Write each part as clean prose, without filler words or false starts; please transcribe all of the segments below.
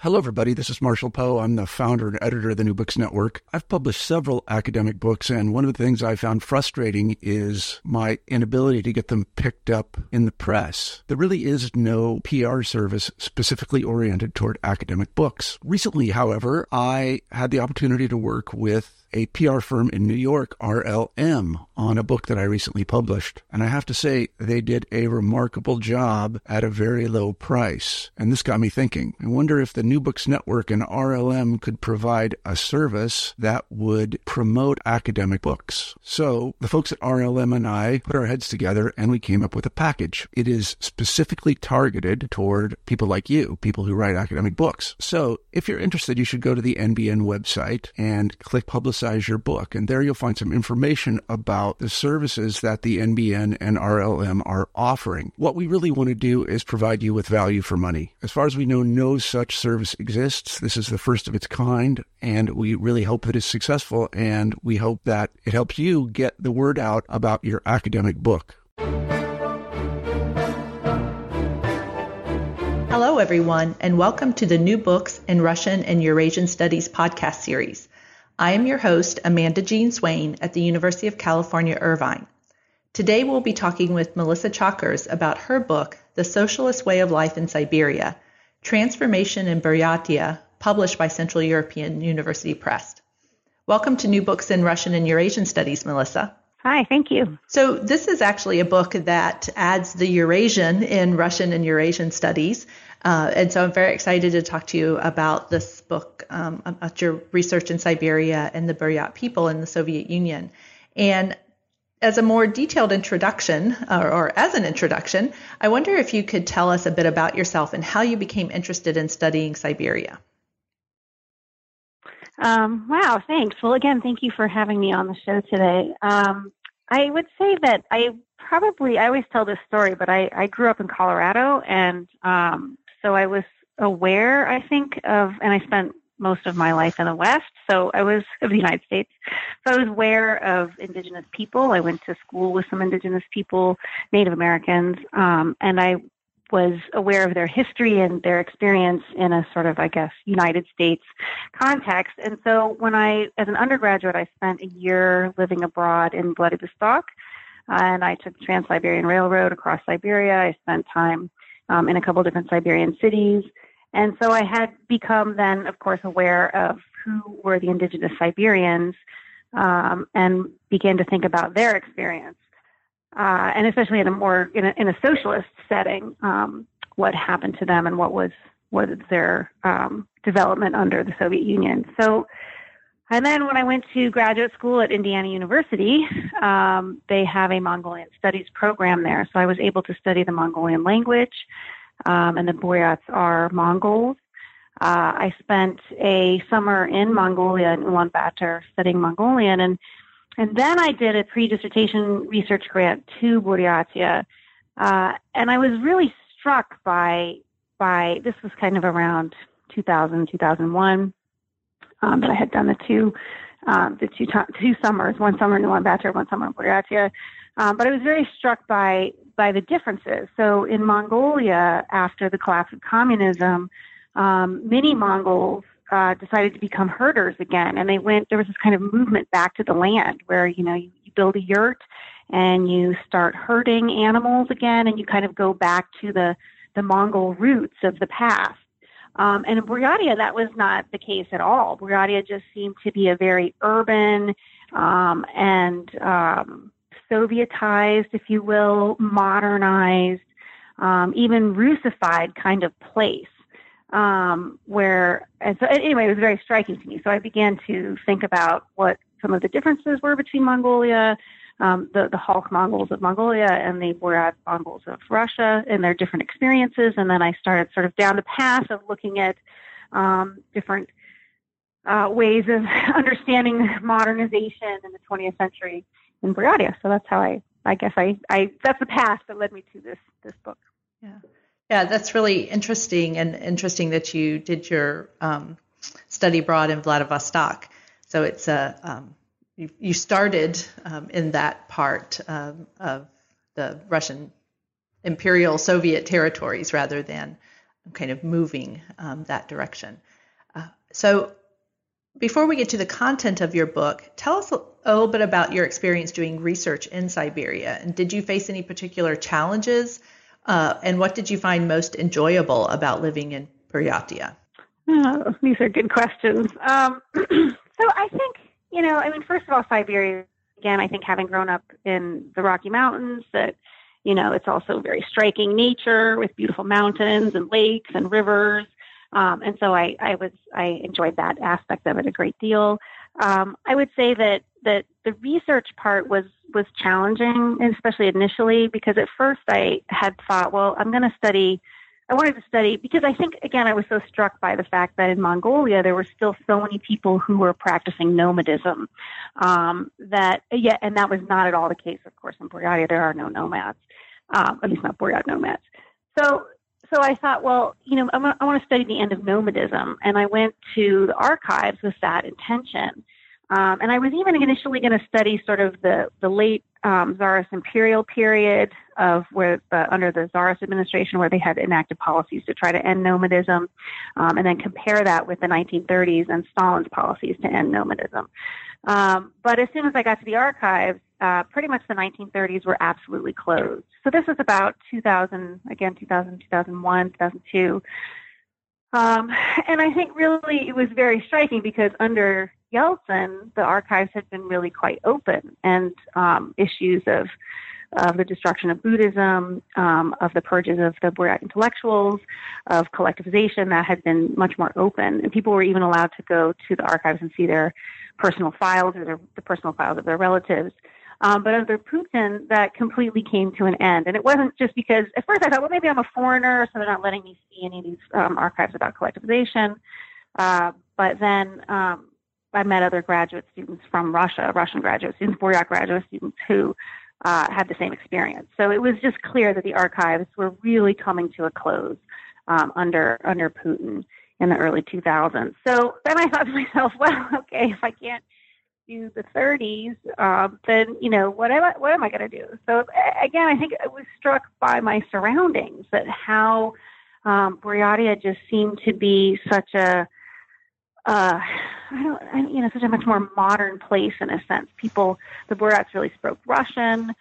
Hello, everybody. This is Marshall Poe. I'm the founder and editor of the New Books Network. I've published several academic books, and one of the things I found frustrating is my inability to get them picked up in the press. There really is no PR service specifically oriented toward academic books. Recently, however, I had the opportunity to work with a PR firm in New York, RLM, on a book that I recently published. And I have to say, they did a remarkable job at a very low price. And this got me thinking. I wonder if the New Books Network and RLM could provide a service that would promote academic books. So the folks at RLM and I put our heads together and we came up with a package. It is specifically targeted toward people like you, people who write academic books. So if you're interested, you should go to the NBN website and click Publicize Your Book. And there you'll find some information about the services that the NBN and RLM are offering. What we really want to do is provide you with value for money. As far as we know, no such service exists. This is the first of its kind, and we really hope that it's successful, and we hope that it helps you get the word out about your academic book. Hello, everyone, and welcome to the New Books in Russian and Eurasian Studies podcast series. I am your host, Amanda Jean Swain at the University of California, Irvine. Today we'll be talking with Melissa Chakers about her book, The Socialist Way of Life in Siberia, Transformation in Buryatia, published by Central European University Press. Welcome to New Books in Russian and Eurasian Studies, Melissa. Hi, thank you. So this is actually a book that adds the Eurasian in Russian and Eurasian Studies. And so I'm very excited to talk to you about this book, about your research in Siberia and the Buryat people in the Soviet Union. And as a more detailed introduction, or as an introduction, I wonder if you could tell us a bit about yourself and how you became interested in studying Siberia. Wow, thanks. Well, again, thank you for having me on the show today. I would say that I always tell this story, but I grew up in Colorado, and so I was aware, I think, and I spent most of my life in the West, of the United States. So I was aware of indigenous people. I went to school with some indigenous people, Native Americans, and I was aware of their history and their experience in a sort of, I guess, United States context. And so as an undergraduate, I spent a year living abroad in Vladivostok, and I took the Trans-Siberian Railroad across Siberia. I spent time in a couple of different Siberian cities. And so I had become then, of course, aware of who were the indigenous Siberians, and began to think about their experience. And especially in a socialist setting, what happened to them and what was their development under the Soviet Union. So, and then when I went to graduate school at Indiana University, they have a Mongolian studies program there. So I was able to study the Mongolian language, and the Buryats are Mongols. I spent a summer in Mongolia, in Ulaanbaatar, studying Mongolian, and then I did a pre-dissertation research grant to Buryatia, and I was really struck by this was kind of around 2000, 2001, that I had done the two summers, one summer in Ulaanbaatar, one summer in Buryatia, but I was very struck by the differences. So in Mongolia, after the collapse of communism, many Mongols decided to become herders again, and there was this kind of movement back to the land where, you build a yurt and you start herding animals again, and you kind of go back to the Mongol roots of the past. And in Buryatia, that was not the case at all. Buryatia just seemed to be a very urban and Sovietized, if you will, modernized, even Russified kind of place. And so anyway, it was very striking to me. So I began to think about what some of the differences were between Mongolia, the Halk Mongols of Mongolia and the Buryat Mongols of Russia and their different experiences. And then I started sort of down the path of looking at different ways of understanding modernization in the 20th century in Buryatia. So that's how I guess that's the path that led me to this book. Yeah. Yeah, that's really interesting, and interesting that you did your study abroad in Vladivostok. So it's you started in that part of the Russian Imperial Soviet territories rather than kind of moving that direction. So before we get to the content of your book, tell us a little bit about your experience doing research in Siberia. And did you face any particular challenges? And what did you find most enjoyable about living in Buryatia? Oh, these are good questions. So I think, first of all, Siberia, again, I think having grown up in the Rocky Mountains, that, it's also very striking nature with beautiful mountains and lakes and rivers. And so I enjoyed that aspect of it a great deal. I would say that the research part was challenging, especially initially, because at first I had thought, well, I wanted to study, because I think, again, I was so struck by the fact that in Mongolia, there were still so many people who were practicing nomadism, and that was not at all the case, of course, in Buryatia. There are no nomads, at least not Buryat nomads. So I thought, well, I want to study the end of nomadism, and I went to the archives with that intention. And I was even initially going to study sort of the late Tsarist imperial period of under the Tsarist administration, where they had enacted policies to try to end nomadism, and then compare that with the 1930s and Stalin's policies to end nomadism. But as soon as I got to the archives, pretty much the 1930s were absolutely closed. So this was about 2000, 2001, 2002. And I think really it was very striking, because under Yeltsin, the archives had been really quite open, and issues of the destruction of Buddhism, of the purges of the Buryat intellectuals, of collectivization, that had been much more open. And people were even allowed to go to the archives and see their personal files, or the personal files of their relatives. But under Putin, that completely came to an end. And it wasn't just because, at first I thought, well, maybe I'm a foreigner, so they're not letting me see any of these archives about collectivization. But then I met other graduate students from Russia, Russian graduate students, Buryat graduate students, who had the same experience. So it was just clear that the archives were really coming to a close under Putin in the early 2000s. So then I thought to myself, well, okay, if I can't do the 30s, then, what am I going to do? So again, I think I was struck by my surroundings, that how Buryatia just seemed to be such a such a much more modern place in a sense. The Buryats really spoke Russian.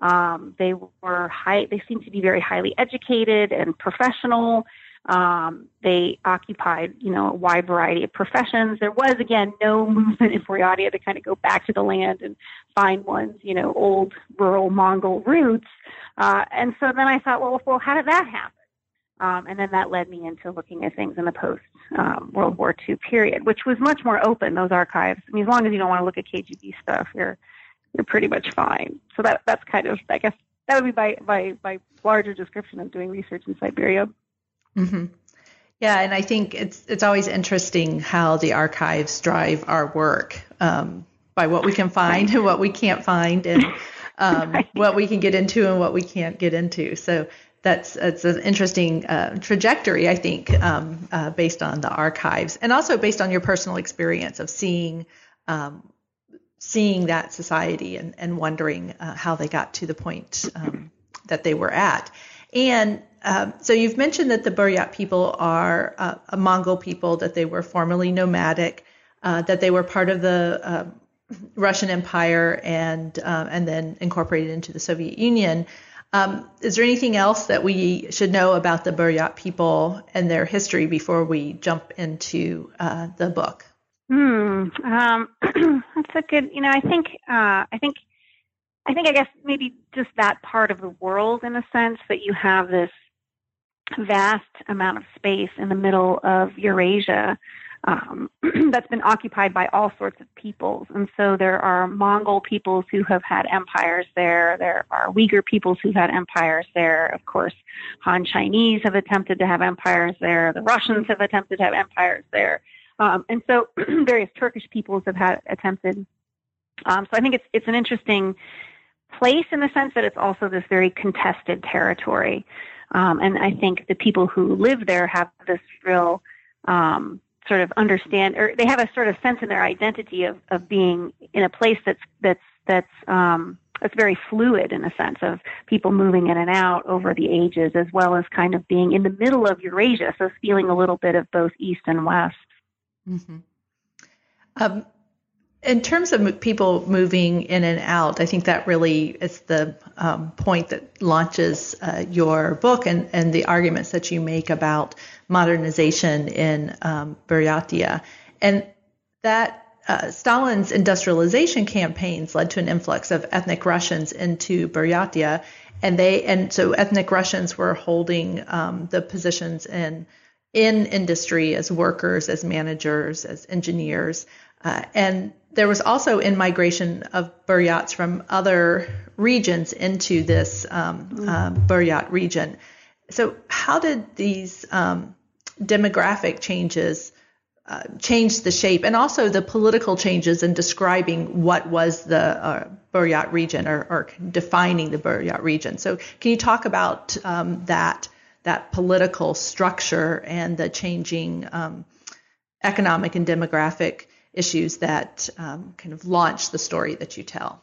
They seemed to be very highly educated and professional. They occupied, a wide variety of professions. There was, again, no movement in Buryatia to kind of go back to the land and find one's, old rural Mongol roots. And so then I thought, well, how did that happen? And then that led me into looking at things in the post-World War II period, which was much more open, those archives. I mean, as long as you don't want to look at KGB stuff, you're pretty much fine. So that's kind of, I guess, that would be my larger description of doing research in Siberia. Mm-hmm. Yeah, and I think it's always interesting how the archives drive our work, by what we can find and what we can't find, and what we can get into and what we can't get into. So it's an interesting trajectory, I think, based on the archives, and also based on your personal experience of seeing that society and wondering how they got to the point that they were at. And so you've mentioned that the Buryat people are a Mongol people, that they were formerly nomadic, that they were part of the Russian Empire and then incorporated into the Soviet Union. Is there anything else that we should know about the Buryat people and their history before we jump into the book? That's a good. I guess maybe just that part of the world, in a sense, that you have this vast amount of space in the middle of Eurasia that's been occupied by all sorts of peoples. And so there are Mongol peoples who have had empires there. There are Uyghur peoples who've had empires there. Of course, Han Chinese have attempted to have empires there. The Russians have attempted to have empires there. And so various Turkish peoples have had attempted. So I think it's an interesting place in the sense that it's also this very contested territory. And I think the people who live there have this real sort of understand, or they have a sort of sense in their identity of being in a place that's it's very fluid in a sense of people moving in and out over the ages, as well as kind of being in the middle of Eurasia, so feeling a little bit of both east and west. Mm-hmm. In terms of people moving in and out, I think that really is the point that launches your book and the arguments that you make about modernization in Buryatia. And that Stalin's industrialization campaigns led to an influx of ethnic Russians into Buryatia, and so ethnic Russians were holding the positions in industry as workers, as managers, as engineers, and there was also in-migration of Buryats from other regions into this Buryat region. So how did these demographic changes change the shape, and also the political changes in describing what was the Buryat region, or defining the Buryat region? So can you talk about that political structure and the changing economic and demographic issues that kind of launch the story that you tell?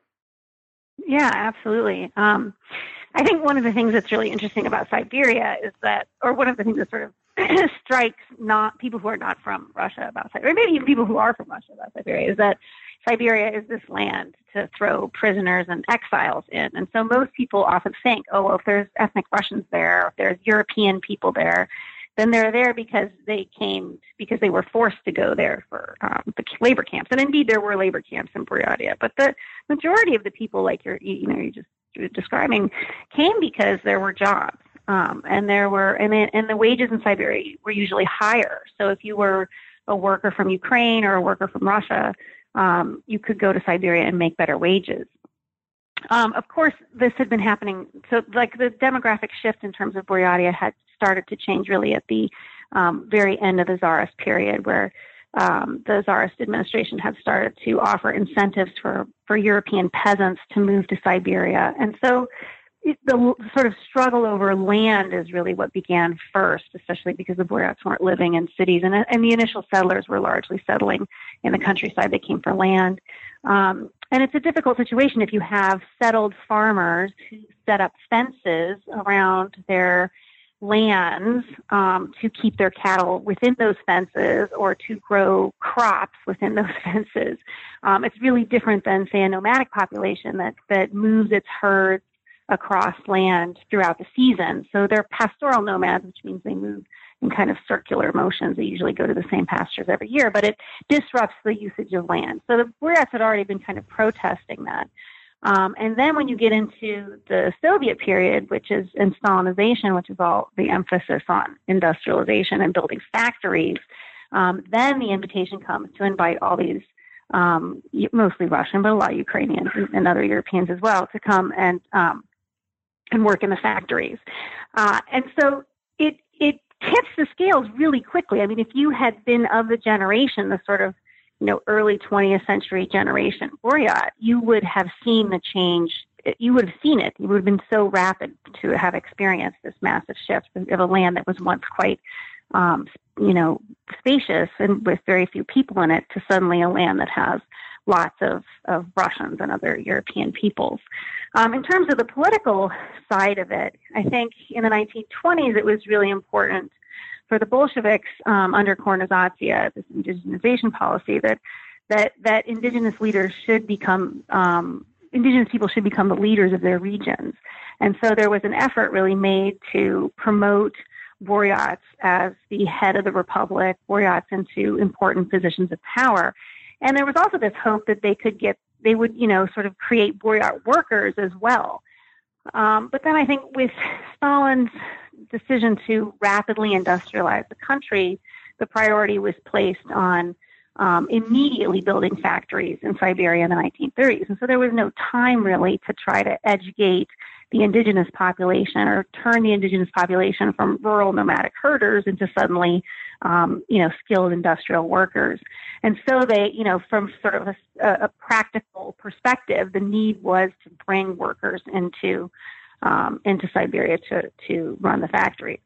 Yeah, absolutely. I think one of the things that's really interesting about Siberia is that, or one of the things that sort of strikes not people who are not from Russia about Siberia, or maybe even people who are from Russia about Siberia, is that Siberia is this land to throw prisoners and exiles in. And so most people often think, oh, well, if there's ethnic Russians there, or if there's European people there, then they're there because they were forced to go there for the labor camps. And indeed, there were labor camps in Buryatia. But the majority of the people, like you're just describing, came because there were jobs, and the wages in Siberia were usually higher. So if you were a worker from Ukraine or a worker from Russia, you could go to Siberia and make better wages. Of course, this had been happening. So, like, the demographic shift in terms of Buryatia had started to change really at the very end of the Tsarist period, where the Tsarist administration had started to offer incentives for European peasants to move to Siberia. And so the sort of struggle over land is really what began first, especially because the Buryats weren't living in cities, and the initial settlers were largely settling in the countryside. They came for land. And it's a difficult situation if you have settled farmers who set up fences around their lands to keep their cattle within those fences, or to grow crops within those fences. It's really different than, say, a nomadic population that moves its herds across land throughout the season. So they're pastoral nomads, which means they move in kind of circular motions. They usually go to the same pastures every year, but it disrupts the usage of land. So the Buryats had already been kind of protesting that. And then when you get into the Soviet period, which is in Stalinization, which is all the emphasis on industrialization and building factories, then the invitation comes to invite all these, mostly Russian, but a lot of Ukrainians and other Europeans as well, to come and work in the factories. And so it tips the scales really quickly. I mean, if you had been of the generation, the sort of, early 20th century generation Buryat, you would have seen the change. You would have seen it. It would have been so rapid to have experienced this massive shift of a land that was once quite, spacious and with very few people in it, to suddenly a land that has lots of Russians and other European peoples. In terms of the political side of it, I think in the 1920s it was really important for the Bolsheviks under Kornizatsiya, this indigenization policy, that indigenous leaders should become indigenous people should become the leaders of their regions. And so there was an effort really made to promote Buryats as the head of the republic, Buryats into important positions of power. And there was also this hope that they would sort of create Buryat workers as well. But then I think with Stalin's decision to rapidly industrialize the country, the priority was placed on immediately building factories in Siberia in the 1930s. And so there was no time really to try to educate the indigenous population or turn the indigenous population from rural nomadic herders into suddenly, skilled industrial workers. And so they, from sort of a practical perspective, the need was to bring workers into Siberia to run the factories.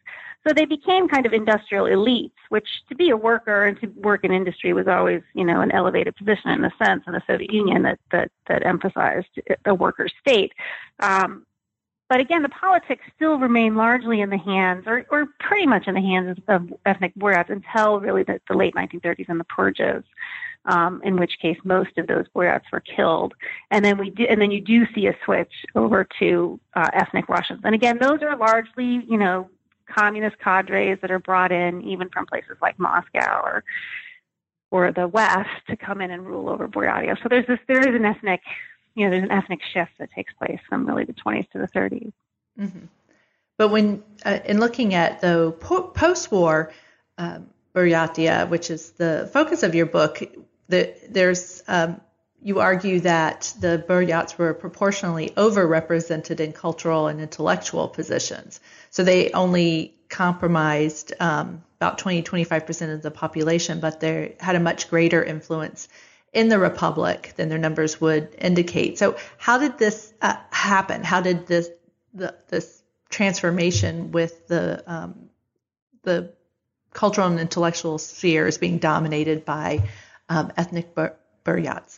So they became kind of industrial elites, which to be a worker and to work in industry was always, an elevated position in a sense in the Soviet Union that emphasized a worker state. But again, the politics still remain largely in the hands, or pretty much in the hands of ethnic Buryats until really the late 1930s and the purges, in which case most of those Buryats were killed. And then you do see a switch over to ethnic Russians. And again, those are largely, communist cadres that are brought in even from places like Moscow or the West to come in and rule over Buryatia. So there is an ethnic, there's an ethnic shift that takes place from really the 20s to the 30s. Mm-hmm. But when in looking at the post-war Buryatia, which is the focus of your book, there's you argue that the Buryats were proportionally overrepresented in cultural and intellectual positions. So they only comprised about 20-25% of the population, but they had a much greater influence in the Republic than their numbers would indicate. So how did this happen? How did this transformation with the cultural and intellectual spheres being dominated by ethnic Buryats?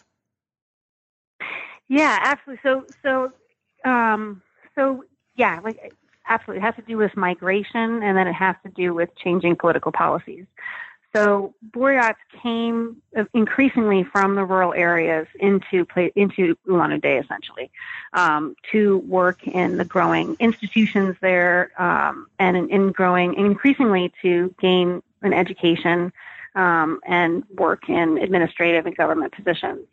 Yeah, absolutely. So yeah, absolutely. It has to do with migration, and then it has to do with changing political policies. So Buryats came increasingly from the rural areas into Ulan-Ude, essentially, to work in the growing institutions there, and increasingly to gain an education and work in administrative and government positions.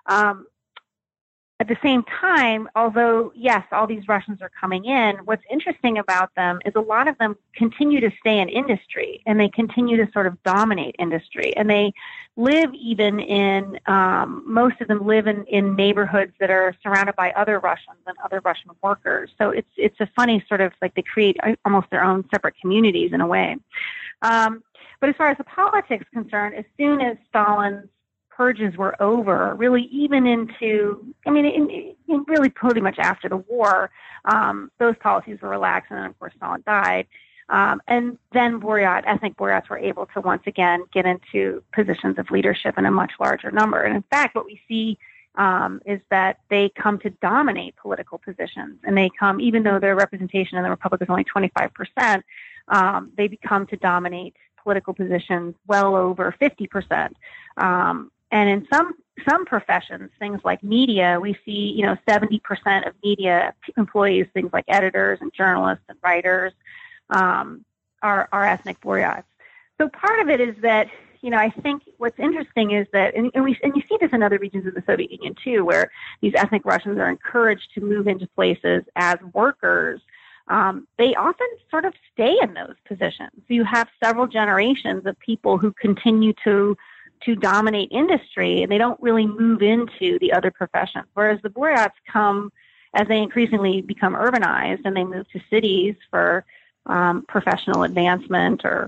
At the same time, although, yes, all these Russians are coming in, what's interesting about them is a lot of them continue to stay in industry, and they continue to sort of dominate industry. And they live even in, most of them live in neighborhoods that are surrounded by other Russians and other Russian workers. So it's a funny sort of like they create almost their own separate communities in a way. But as far as the politics is concerned, as soon as Stalin's purges were over, really even into, really pretty much after the war, those policies were relaxed, and then of course Stalin died. And then ethnic Buryats were able to once again get into positions of leadership in a much larger number. And in fact, what we see is that they come to dominate political positions, and they come, even though their representation in the Republic is only 25%, they become to dominate political positions well over 50%. And in some professions, things like media, we see, 70% of media employees, things like editors and journalists and writers, are ethnic Buryats. So part of it is that, I think what's interesting is that, and you see this in other regions of the Soviet Union too, where these ethnic Russians are encouraged to move into places as workers. They often sort of stay in those positions. So you have several generations of people who continue to dominate industry, and they don't really move into the other professions. Whereas the Buryats come, as they increasingly become urbanized, and they move to cities for professional advancement or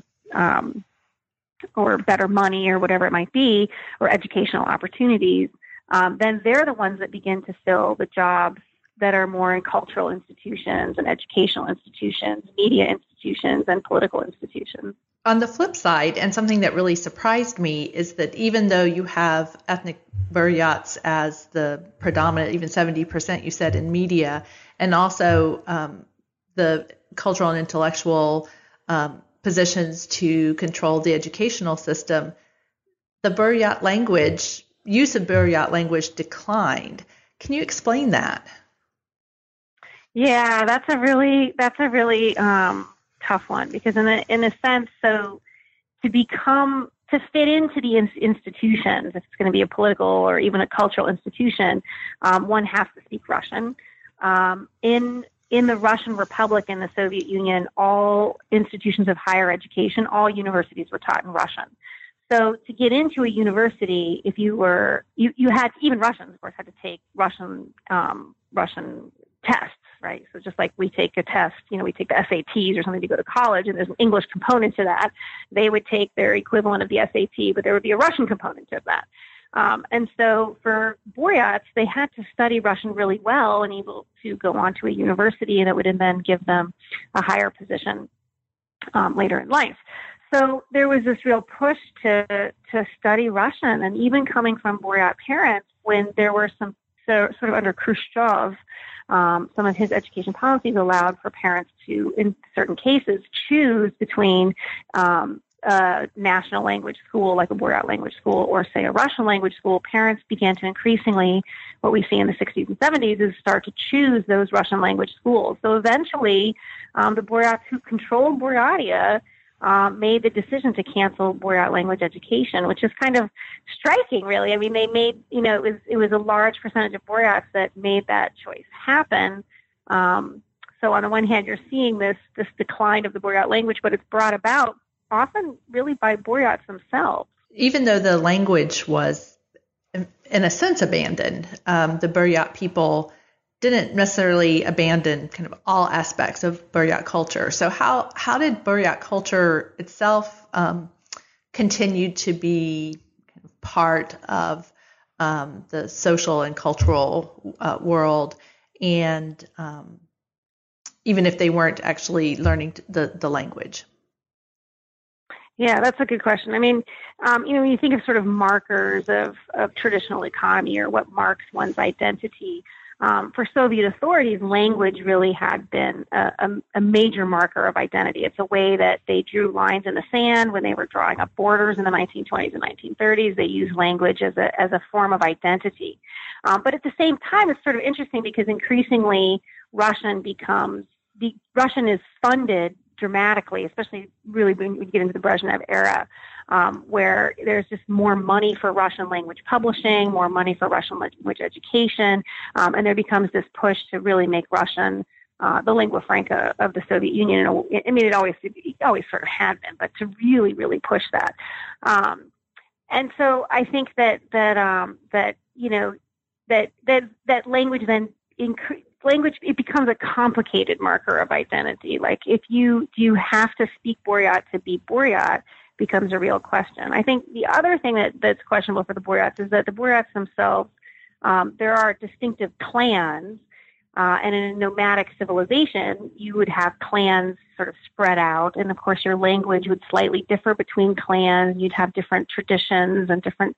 better money or whatever it might be, or educational opportunities, then they're the ones that begin to fill the jobs that are more in cultural institutions and educational institutions, media institutions, and political institutions. On the flip side, and something that really surprised me, is that even though you have ethnic Buryats as the predominant, even 70% you said in media, and also the cultural and intellectual positions to control the educational system, the Buryat language, use of Buryat language declined. Can you explain that? Yeah, that's a really tough one, because in a sense, so to fit into the institutions, if it's going to be a political or even a cultural institution, one has to speak Russian. In the Russian Republic in the Soviet Union, all institutions of higher education, all universities were taught in Russian. So to get into a university, if you had, even Russians, of course, had to take Russian tests, right? So just like we take a test, we take the SATs or something to go to college, and there's an English component to that. They would take their equivalent of the SAT, but there would be a Russian component to that. And so for Buryats, they had to study Russian really well and able to go on to a university, and it would then give them a higher position later in life. So there was this real push to study Russian, and even coming from Buryat parents, when there were some sort of under Khrushchev, some of his education policies allowed for parents to, in certain cases, choose between a national language school like a Buryat language school or, say, a Russian language school. Parents began to increasingly, what we see in the 60s and 70s, is start to choose those Russian language schools. So eventually, the Buryats who controlled Buryatia made the decision to cancel Buryat language education, which is kind of striking, really. I mean, they made, it was a large percentage of Buryats that made that choice happen. So on the one hand, you're seeing this decline of the Buryat language, but it's brought about often really by Buryats themselves. Even though the language was, in a sense, abandoned, the Buryat people didn't necessarily abandon kind of all aspects of Buryat culture. So how did Buryat culture itself continue to be kind of part of the social and cultural world, and even if they weren't actually learning the language? Yeah, that's a good question. I mean, when you think of sort of markers of traditional economy or what marks one's identity, for Soviet authorities, language really had been a major marker of identity. It's a way that they drew lines in the sand when they were drawing up borders in the 1920s and 1930s. They used language as a form of identity. But at the same time, it's sort of interesting because increasingly Russian is funded dramatically, especially really when you get into the Brezhnev era, where there's just more money for Russian language publishing, more money for Russian language education, and there becomes this push to really make Russian the lingua franca of the Soviet Union. I mean, it always sort of had been, but to really, really push that. And so I think that language then language, it becomes a complicated marker of identity. Like, do you have to speak Buryat to be Buryat becomes a real question. I think the other thing that's questionable for the Buryats is that the Buryats themselves, there are distinctive clans, and in a nomadic civilization, you would have clans sort of spread out, and of course your language would slightly differ between clans. You'd have different traditions and different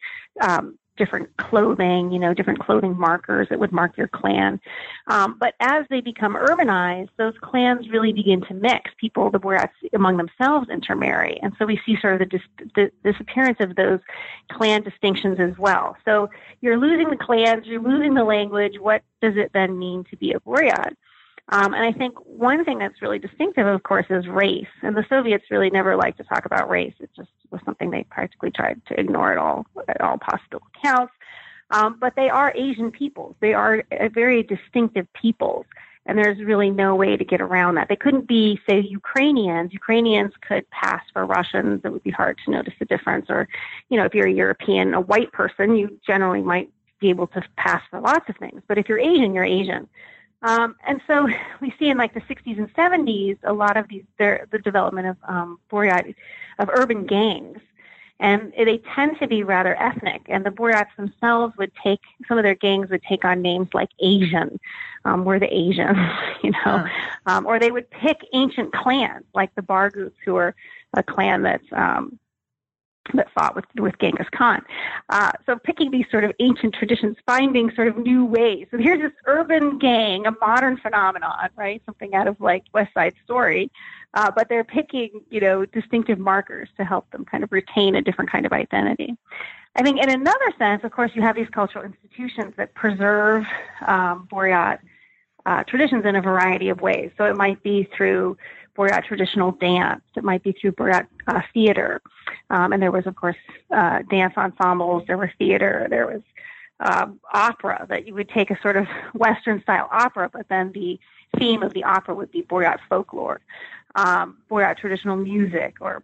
clothing, different clothing markers that would mark your clan. But as they become urbanized, those clans really begin to mix. The Buryats among themselves intermarry. And so we see sort of the disappearance of those clan distinctions as well. So you're losing the clans, you're losing the language. What does it then mean to be a Buryat? And I think one thing that's really distinctive, of course, is race. And the Soviets really never liked to talk about race. It just was something they practically tried to ignore at all possible accounts. But they are Asian peoples. They are very distinctive peoples. And there's really no way to get around that. They couldn't be, say, Ukrainians. Ukrainians could pass for Russians. It would be hard to notice the difference. Or, if you're a European, a white person, you generally might be able to pass for lots of things. But if you're Asian, you're Asian. And so we see in like the 60s and 70s, a lot of the development of Buryat, of urban gangs. And they tend to be rather ethnic. And the Buryats themselves some of their gangs would take on names like Asian. We're the Asians, or they would pick ancient clans like the Barguts, who are a clan that fought with Genghis Khan. So picking these sort of ancient traditions, finding sort of new ways. So here's this urban gang, a modern phenomenon, right? Something out of like West Side Story. But they're picking, distinctive markers to help them kind of retain a different kind of identity. I think in another sense, of course, you have these cultural institutions that preserve Buryat traditions in a variety of ways. So it might be through Buryat traditional dance. It might be through Buryat theater. And there was, of course, dance ensembles. There was theater. There was opera, that you would take a sort of Western-style opera, but then the theme of the opera would be Buryat folklore, Buryat traditional music, or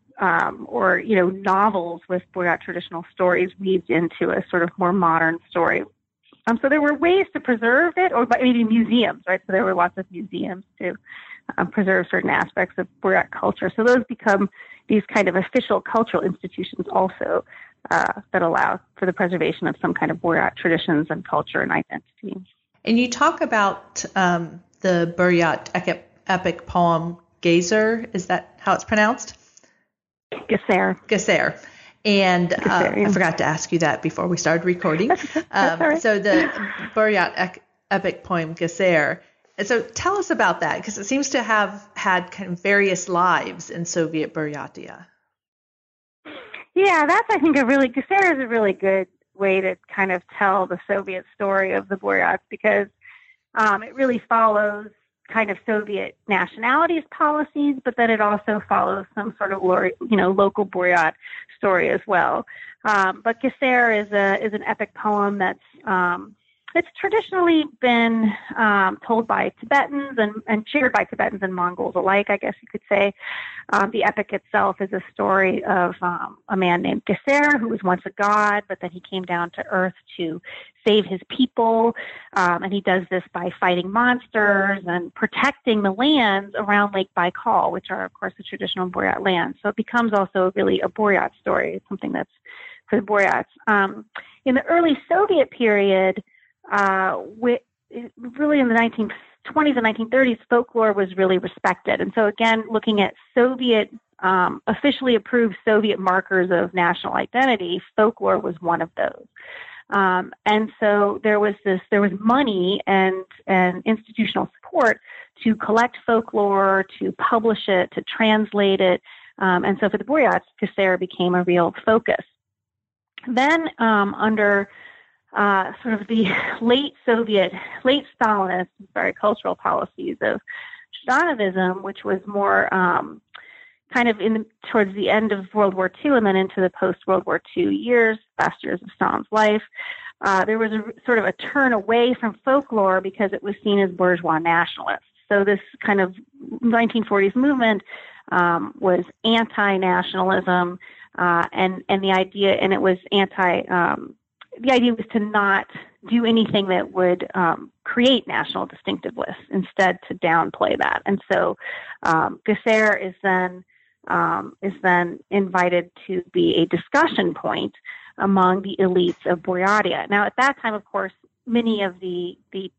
novels with Buryat traditional stories weaved into a sort of more modern story. So there were ways to preserve it, or maybe museums, right? So there were lots of museums to preserve certain aspects of Buryat culture. So those become these kind of official cultural institutions also that allow for the preservation of some kind of Buryat traditions and culture and identity. And you talk about the Buryat epic poem Gezer. Is that how it's pronounced? Gezer. And I forgot to ask you that before we started recording. That's all right. So the Buryat epic poem Gezer. And so tell us about that, because it seems to have had kind of various lives in Soviet Buryatia. Yeah, Gezer is a really good way to kind of tell the Soviet story of the Buryats, because it really follows kind of Soviet nationalities policies, but then it also follows some sort of local Buryat story as well. But Gezer is an epic poem that's it's traditionally been told by Tibetans and shared by Tibetans and Mongols alike, I guess you could say. The epic itself is a story of a man named Gezer, who was once a god, but then he came down to earth to save his people. And he does this by fighting monsters and protecting the lands around Lake Baikal, which are, of course, the traditional Buryat lands. So it becomes also really a Buryat story. It's something that's for the Buryats. In the early Soviet period, really in the 1920s and 1930s, folklore was really respected. And so again, looking at Soviet, officially approved Soviet markers of national identity, folklore was one of those. And so there was money and institutional support to collect folklore, to publish it, to translate it. And so for the Buryats, Gezer became a real focus. Then under sort of the late Stalinist, cultural policies of Zhdanovism, which was more kind of towards the end of World War II and then into the post-World War II last years of Stalin's life, there was a sort of a turn away from folklore because it was seen as bourgeois nationalist. So this kind of 1940s movement was anti-nationalism, and the idea, and it was the idea was to not do anything that would create national distinctiveness, instead to downplay that. And so Gezer is then invited to be a discussion point among the elites of Buryatia. Now, at that time, of course, many of the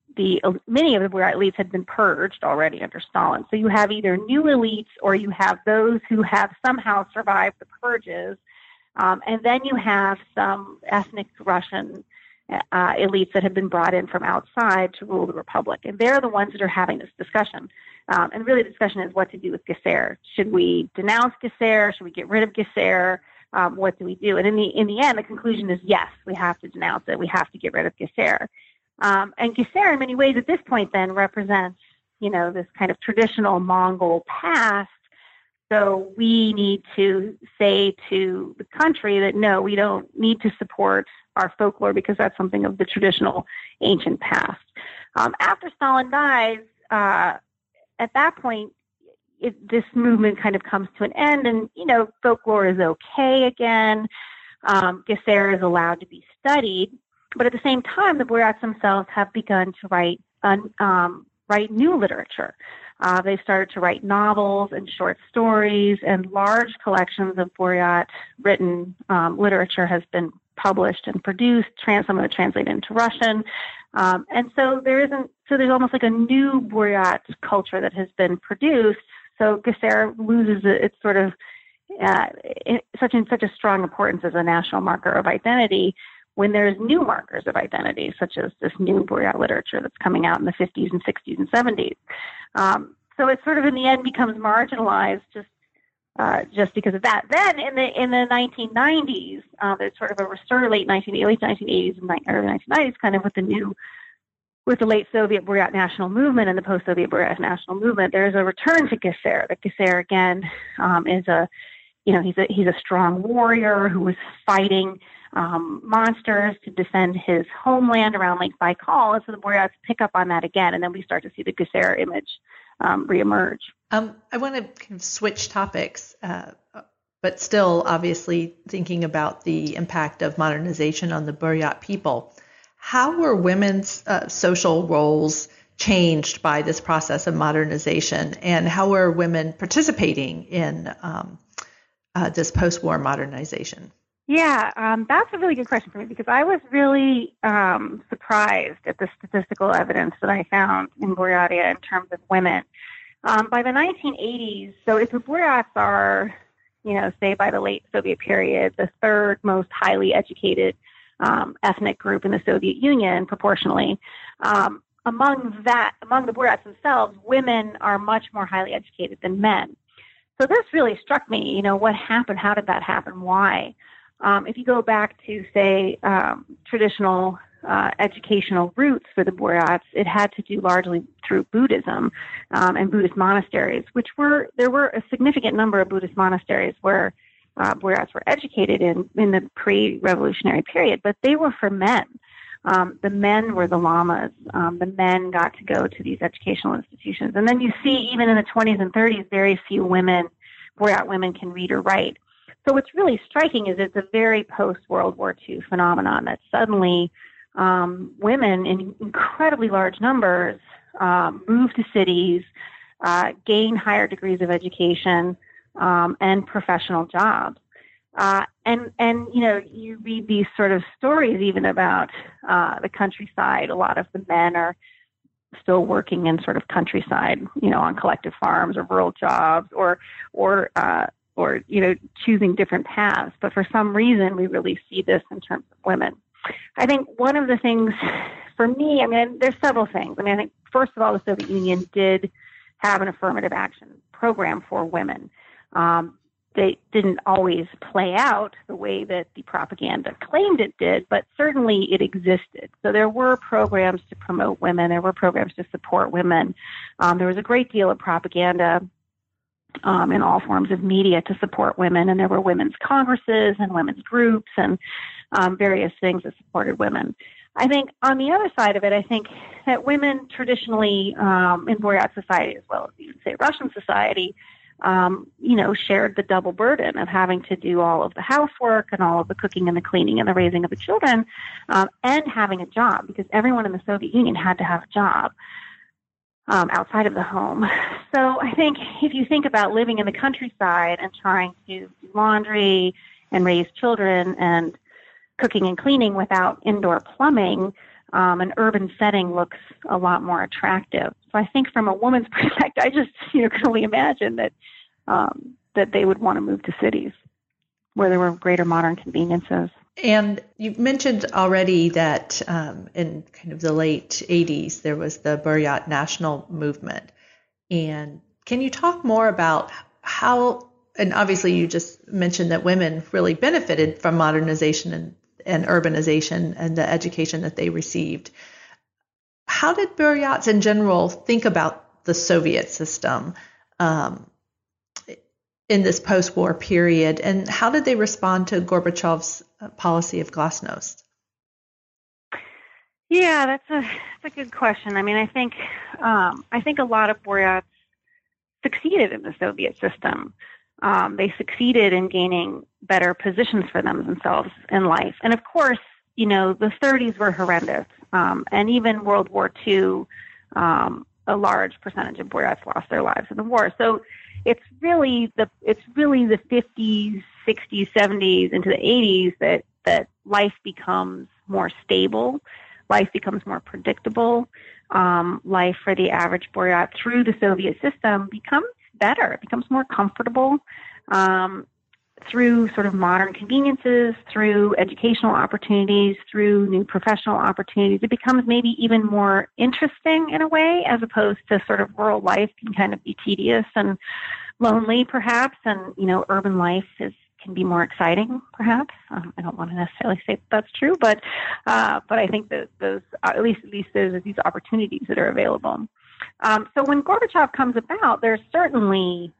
Buryat elites had been purged already under Stalin. So you have either new elites or you have those who have somehow survived the purges. And then you have some ethnic Russian elites that have been brought in from outside to rule the republic. And they're the ones that are having this discussion. And really the discussion is what to do with Gezer. Should we denounce Gezer? Should we get rid of Gezer? What do we do? And in the end, the conclusion is yes, we have to denounce it. We have to get rid of Gezer. And Gezer, in many ways, at this point, then represents, this kind of traditional Mongol past. So we need to say to the country that, no, we don't need to support our folklore because that's something of the traditional ancient past. After Stalin dies, at that point, this movement kind of comes to an end, and, folklore is okay again. Gezer is allowed to be studied. But at the same time, the Buryats themselves have begun to write new literature. They started to write novels and short stories, and large collections of Buryat written literature has been published and produced, some of it translated into Russian. And so there's almost like a new Buryat culture that has been produced. So Gezer loses its sort of such a strong importance as a national marker of identity when there's new markers of identity, such as this new Buryat literature that's coming out in the 50s and 60s and 70s. So it sort of in the end becomes marginalized just because of that. Then in the 1990s, there's sort of a resurgence, late 1980s and early 1990s, kind of with the late Soviet Buryat national movement and the post-Soviet Buryat national movement. There's a return to Gezer. That Gezer again is he's a strong warrior who was fighting monsters to defend his homeland around Lake Baikal. And so the Buryats pick up on that again, and then we start to see the Gezer image reemerge. I want to kind of switch topics, but still obviously thinking about the impact of modernization on the Buryat people. How were women's social roles changed by this process of modernization, and how were women participating in this post-war modernization? Yeah, that's a really good question for me, because I was really surprised at the statistical evidence that I found in Buryatia in terms of women. By the 1980s, so if the Buryats are, say by the late Soviet period, the third most highly educated ethnic group in the Soviet Union proportionally, among the Buryats themselves, women are much more highly educated than men. So this really struck me, what happened? How did that happen? Why? If you go back to, say, traditional educational roots for the Buryats, it had to do largely through Buddhism and Buddhist monasteries, there were a significant number of Buddhist monasteries where Buryats were educated in the pre-revolutionary period, but they were for men. The men were the lamas. The men got to go to these educational institutions. And then you see, even in the 20s and 30s, very few Buryat women can read or write. So what's really striking is it's a very post-World War II phenomenon that suddenly women in incredibly large numbers move to cities, gain higher degrees of education, and professional jobs. And you read these sort of stories even about the countryside. A lot of the men are still working in sort of countryside, on collective farms or rural jobs or choosing different paths. But for some reason, we really see this in terms of women. I think one of the things for me, there's several things. I think, first of all, the Soviet Union did have an affirmative action program for women. They didn't always play out the way that the propaganda claimed it did, but certainly it existed. So there were programs to promote women. There were programs to support women. There was a great deal of propaganda in all forms of media to support women, and there were women's congresses and women's groups and various things that supported women. I think on the other side of it, I think that women traditionally in Buryat society, as well as even say Russian society, shared the double burden of having to do all of the housework and all of the cooking and the cleaning and the raising of the children, and having a job, because everyone in the Soviet Union had to have a job outside of the home. So I think if you think about living in the countryside and trying to do laundry and raise children and cooking and cleaning without indoor plumbing, an urban setting looks a lot more attractive. So I think from a woman's perspective, I just can only imagine that they would want to move to cities where there were greater modern conveniences. And you've mentioned already that in kind of the late 80s, there was the Buryat National Movement. And can you talk more about how, and obviously you just mentioned that women really benefited from modernization and urbanization and the education that they received. How did Buryats in general think about the Soviet system in this post-war period, and how did they respond to Gorbachev's policy of glasnost? Yeah, that's a good question. I think a lot of Buryats succeeded in the Soviet system. They succeeded in gaining better positions for themselves in life. And of course, the 30s were horrendous. And even World War II, a large percentage of Buryats lost their lives in the war. So it's really the 50s, 60s, 70s into the 80s that life becomes more stable, life becomes more predictable. Life for the average Buryat through the Soviet system becomes better. It becomes more comfortable through sort of modern conveniences, through educational opportunities, through new professional opportunities. It becomes maybe even more interesting in a way, as opposed to sort of rural life can kind of be tedious and lonely, perhaps, and urban life can be more exciting, perhaps. I don't want to necessarily say that's true, but I think that those at least there's these opportunities that are available. So when Gorbachev comes about, there's certainly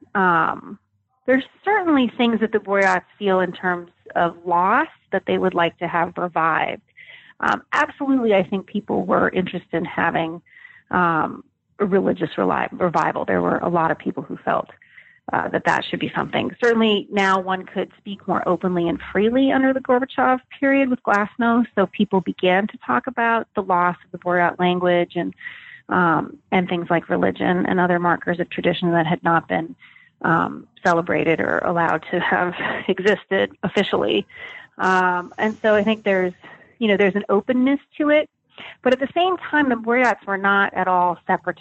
things that the Buryats feel in terms of loss that they would like to have revived. Absolutely, I think people were interested in having a religious revival. There were a lot of people who felt that should be something. Certainly now one could speak more openly and freely under the Gorbachev period with glasnost, so people began to talk about the loss of the Buryat language and things like religion and other markers of tradition that had not been celebrated or allowed to have existed officially. And so I think there's an openness to it. But at the same time, the Buryats were not at all separatists.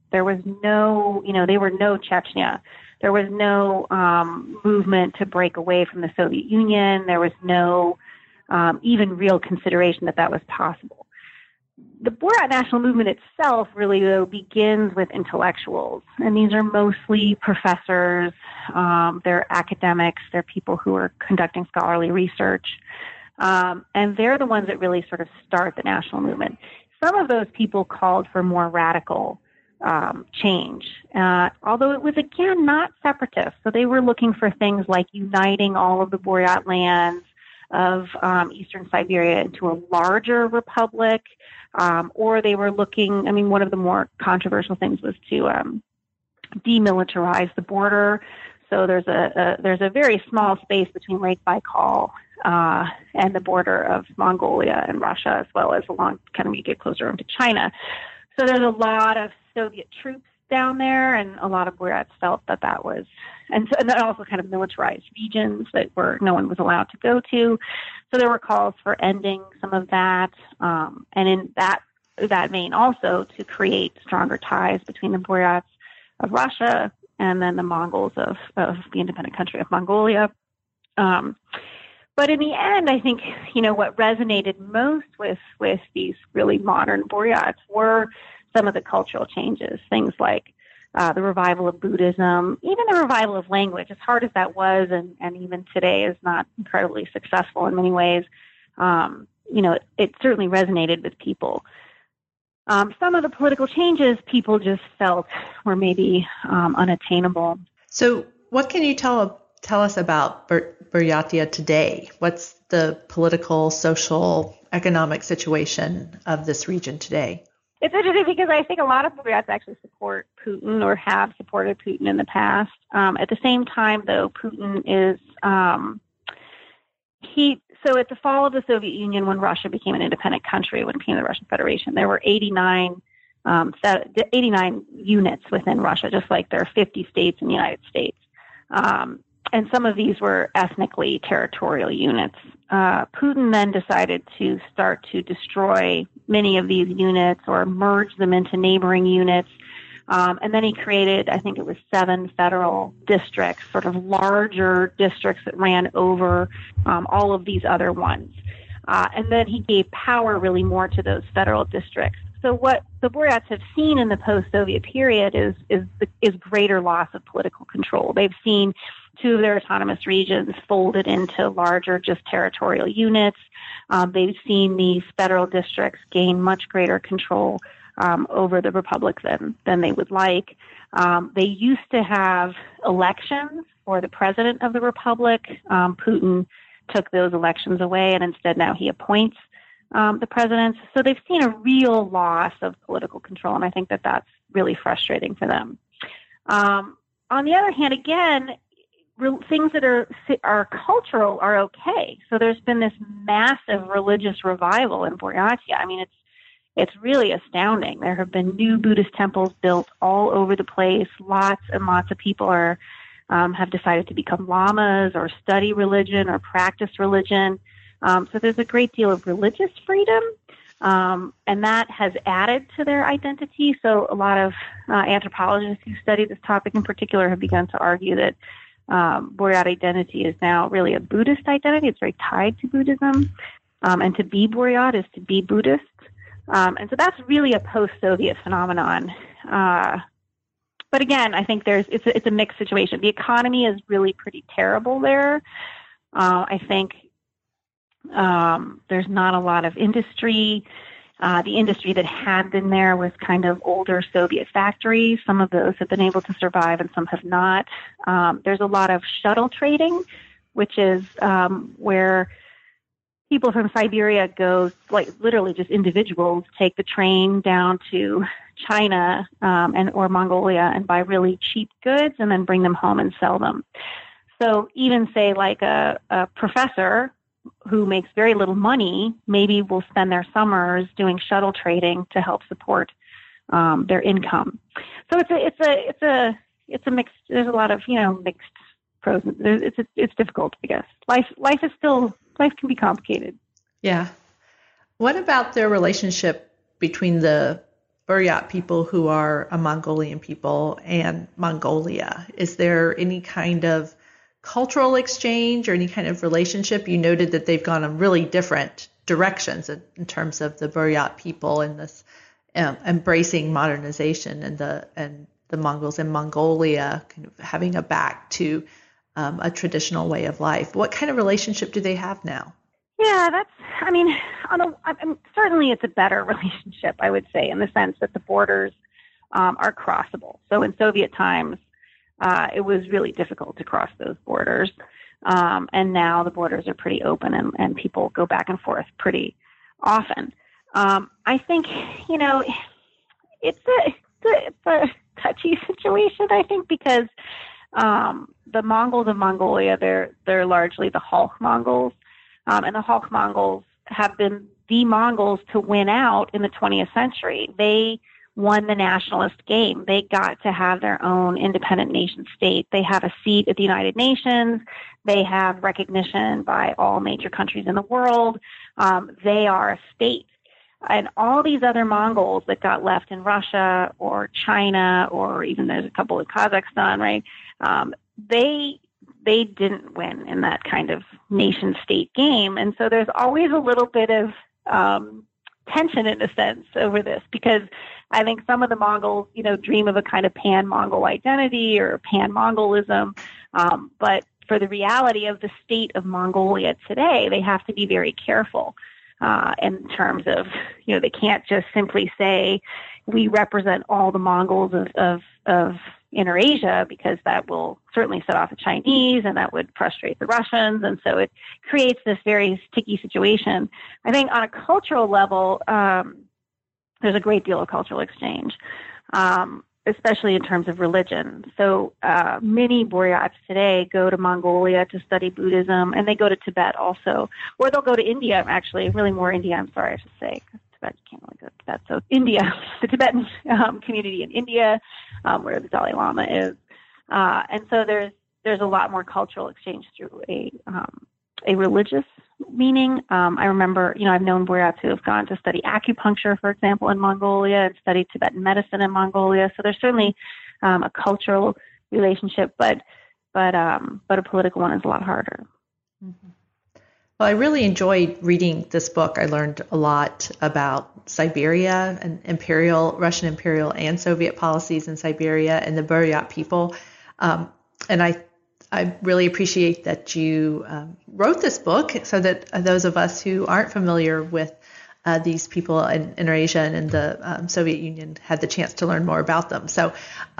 There was no, they were no Chechnya. There was no movement to break away from the Soviet Union. There was no even real consideration that was possible. The Buryat national movement itself really, though, begins with intellectuals, and these are mostly professors. They're academics. They're people who are conducting scholarly research, and they're the ones that really sort of start the national movement. Some of those people called for more radical change, although it was, again, not separatist. So they were looking for things like uniting all of the Buryat lands of eastern Siberia into a larger republic, or they were looking, one of the more controversial things was to demilitarize the border. So there's a very small space between Lake Baikal and the border of Mongolia and Russia, as well as along kind of you get closer into China. So there's a lot of Soviet troops down there, and a lot of Buryats felt that was, and then also kind of militarized regions that no one was allowed to go to. So there were calls for ending some of that, and in that vein also to create stronger ties between the Buryats of Russia and then the Mongols of the independent country of Mongolia. But in the end, I think, what resonated most with these really modern Buryats were some of the cultural changes, things like the revival of Buddhism, even the revival of language, as hard as that was, and even today is not incredibly successful in many ways. It certainly resonated with people. Some of the political changes people just felt were maybe unattainable. So what can you tell us about Buryatia today? What's the political, social, economic situation of this region today? It's interesting because I think a lot of Buryats actually support Putin or have supported Putin in the past. At the same time, though, Putin is so at the fall of the Soviet Union, when Russia became an independent country, when it became the Russian Federation, there were 89 units within Russia, just like there are 50 states in the United States. And some of these were ethnically territorial units. Putin then decided to start to destroy many of these units or merge them into neighboring units. And then he created, I think it was 7 federal districts, sort of larger districts that ran over all of these other ones. And then he gave power really more to those federal districts. So what the Buryats have seen in the post-Soviet period is greater loss of political control. They've seen 2 of their autonomous regions folded into larger, just territorial units. They've seen these federal districts gain much greater control over the republic than they would like. They used to have elections for the president of the republic. Putin took those elections away, and instead now he appoints the presidents. So they've seen a real loss of political control, and I think that's really frustrating for them. On the other hand, again, things that are cultural are okay. So there's been this massive religious revival in Buryatia. It's really astounding. There have been new Buddhist temples built all over the place. Lots and lots of people have decided to become lamas or study religion or practice religion. So there's a great deal of religious freedom, and that has added to their identity. So a lot of anthropologists who study this topic in particular have begun to argue that Buryat identity is now really a Buddhist identity. It's very tied to Buddhism, and to be Buryat is to be Buddhist. And so that's really a post-Soviet phenomenon. But again, I think it's a mixed situation. The economy is really pretty terrible there. I think there's not a lot of industry. The industry that had been there was kind of older Soviet factories. Some of those have been able to survive and some have not. There's a lot of shuttle trading, which is where people from Siberia go, like literally just individuals, take the train down to China or Mongolia and buy really cheap goods and then bring them home and sell them. So even say like a professor who makes very little money maybe will spend their summers doing shuttle trading to help support their income. So it's a mixed. There's a lot of mixed pros. It's difficult, I guess. Life can be complicated. Yeah. What about their relationship between the Buryat people who are a Mongolian people and Mongolia? Is there any kind of cultural exchange or any kind of relationship? You noted that they've gone in really different directions in terms of the Buryat people and this embracing modernization, and the Mongols in Mongolia kind of having a back to a traditional way of life. What kind of relationship do they have now? Yeah, certainly it's a better relationship, I would say, in the sense that the borders are crossable. So in Soviet times, it was really difficult to cross those borders. And now the borders are pretty open and people go back and forth pretty often. I think, it's a touchy situation, I think, because the Mongols of Mongolia, they're largely the Halk Mongols. And the Halk Mongols have been the Mongols to win out in the 20th century. They won the nationalist game. They got to have their own independent nation state. They have a seat at the United Nations. They have recognition by all major countries in the world. They are a state. And all these other Mongols that got left in Russia or China, or even there's a couple in Kazakhstan, right? They didn't win in that kind of nation-state game. And so there's always a little bit of tension, in a sense, over this, because I think some of the Mongols, dream of a kind of pan-Mongol identity or pan-Mongolism. But for the reality of the state of Mongolia today, they have to be very careful in terms of, they can't just simply say, we represent all the Mongols of Inner Asia, because that will certainly set off the Chinese and that would frustrate the Russians. And so it creates this very sticky situation. I think on a cultural level, there's a great deal of cultural exchange, especially in terms of religion. So many Buryats today go to Mongolia to study Buddhism, and they go to Tibet also, or they'll go to India, actually, really more India, I'm sorry, I should say, because Tibet, you can't really go to Tibet. So India, the Tibetan community in India, where the Dalai Lama is. And so there's a lot more cultural exchange through a religious meaning. I remember, I've known Buryats who have gone to study acupuncture, for example, in Mongolia, and studied Tibetan medicine in Mongolia. So there's certainly a cultural relationship, but a political one is a lot harder. Mm-hmm. Well, I really enjoyed reading this book. I learned a lot about Siberia and Russian imperial and Soviet policies in Siberia and the Buryat people. And I really appreciate that you wrote this book so that those of us who aren't familiar with these people in Eurasia and in the Soviet Union had the chance to learn more about them. So,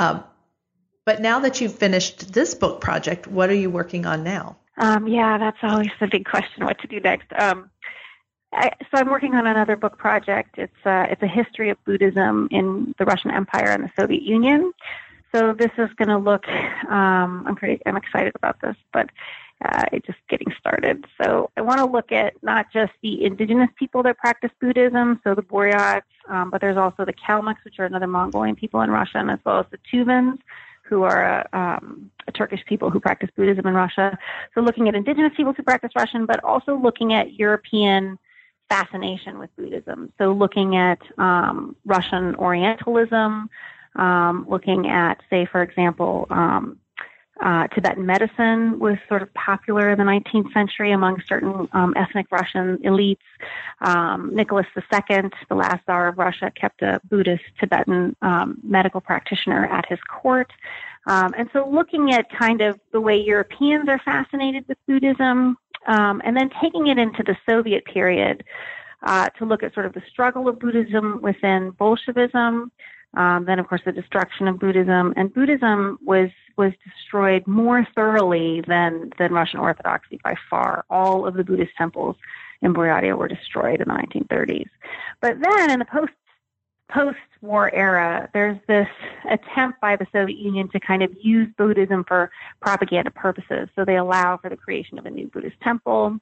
but now that you've finished this book project, what are you working on now? Yeah, that's always the big question, what to do next. So I'm working on another book project. It's a history of Buddhism in the Russian Empire and the Soviet Union. So this is going to look, I'm excited about this, but it's just getting started. So I want to look at not just the indigenous people that practice Buddhism, so the Buryats, but there's also the Kalmyks, which are another Mongolian people in Russia, and as well as the Tuvans, who are a Turkish people who practice Buddhism in Russia. So looking at indigenous people who practice Russian, but also looking at European fascination with Buddhism. So looking at Russian Orientalism, looking at, say, for example, Tibetan medicine was sort of popular in the 19th century among certain ethnic Russian elites. Nicholas II, the last Tsar of Russia, kept a Buddhist Tibetan medical practitioner at his court. And so looking at kind of the way Europeans are fascinated with Buddhism, and then taking it into the Soviet period to look at sort of the struggle of Buddhism within Bolshevism, then, of course, the destruction of Buddhism. And Buddhism was destroyed more thoroughly than Russian Orthodoxy by far. All of the Buddhist temples in Buryatia were destroyed in the 1930s. But then in the post-war era, there's this attempt by the Soviet Union to kind of use Buddhism for propaganda purposes. So they allow for the creation of a new Buddhist temple.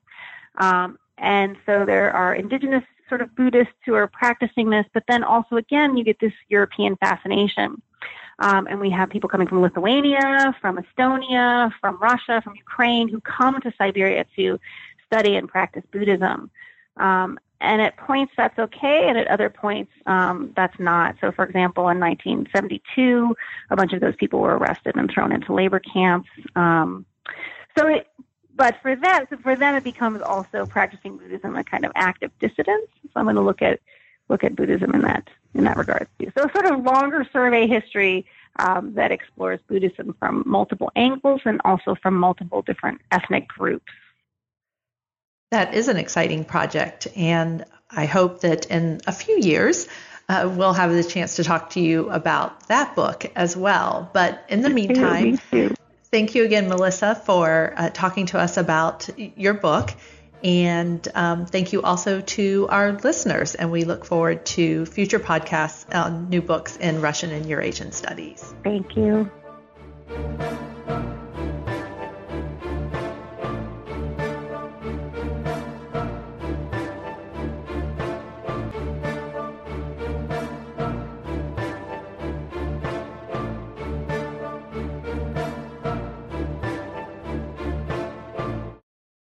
And so there are indigenous sort of Buddhists who are practicing this, but then also, again, you get this European fascination. And we have people coming from Lithuania, from Estonia, from Russia, from Ukraine, who come to Siberia to study and practice Buddhism. at points that's okay, and at other points that's not. So, for example, in 1972, a bunch of those people were arrested and thrown into labor camps. But for them, it becomes also practicing Buddhism a kind of active dissidence. So I'm going to look at Buddhism in that regard too. So, sort of longer survey history that explores Buddhism from multiple angles and also from multiple different ethnic groups. That is an exciting project, and I hope that in a few years we'll have the chance to talk to you about that book as well. But in the meantime, thank you again, Melissa, for talking to us about your book, and thank you also to our listeners, and we look forward to future podcasts on new books in Russian and Eurasian studies. Thank you.